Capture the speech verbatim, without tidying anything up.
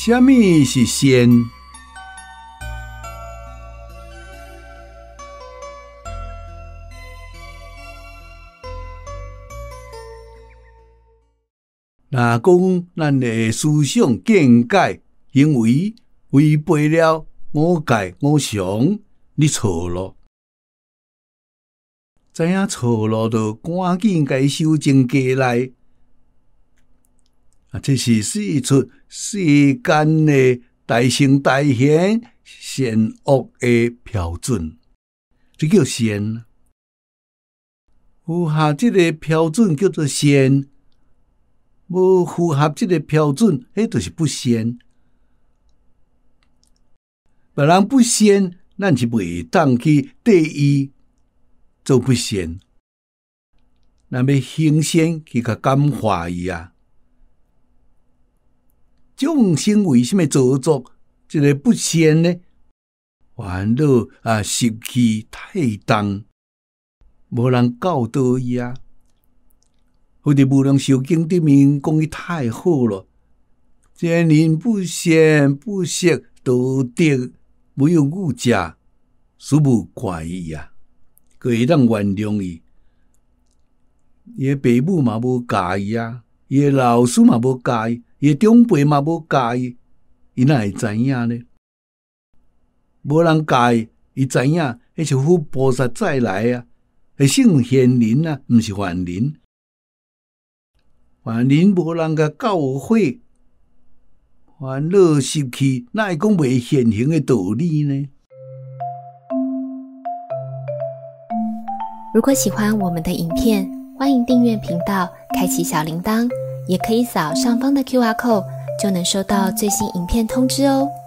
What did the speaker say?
什么是仙？若讲咱的思想见解、行为违背了五戒五常，你错咯。知影错咯，就赶紧该修正过来。啊，这是四出世间的大圣大贤善恶的标准，这叫善。符合这个标准叫做善，无符合这个标准，迄就是不善。别人不善，咱是袂当去对伊做不善。咱要行善去甲感化伊啊！众生为什么做作这个不善呢？烦恼啊，习气太重，无人教导伊啊。或者无量寿经里面讲伊太好了，见人不善不识道德，没有误解，殊无怪伊啊，可会当原谅伊。伊的父母嘛无教伊啊，伊的老师嘛无教伊。伊长辈嘛无教伊，伊哪会知影呢？无人教伊，伊知影，迄是佛菩萨再来啊，是圣贤人啊，毋是凡人。凡人无人甲教诲，烦恼习气，哪会讲袂现行的道理呢？ 如果喜欢我们的影片，欢迎订阅频道，开启小铃铛。也可以扫上方的 Q R code， 就能收到最新影片通知哦。